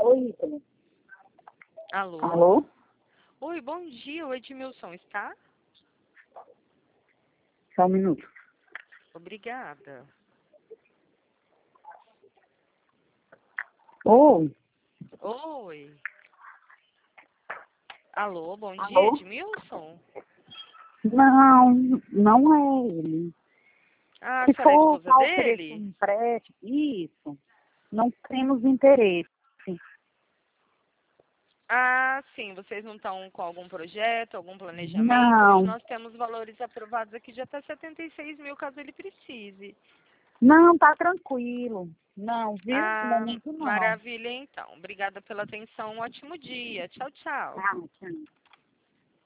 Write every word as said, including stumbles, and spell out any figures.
Oi. Alô? Alô? Oi, bom dia. O Edmilson está? Só um minuto. Obrigada. Oi. Oi. Alô, bom dia, Alô? Edmilson? Não, não é ele. Ah, a Se senhora é a for esposa para oferecer dele? um empréstimo, isso, não temos interesse. Ah, sim. Vocês não estão com algum projeto, algum planejamento? Hoje Não, nós temos valores aprovados aqui de até setenta e seis mil, caso ele precise. não, tá tranquilo. Não, viu? No Ah, momento não. maravilha, então. Obrigada pela atenção. Um ótimo dia. Tchau, tchau. Ah, tchau.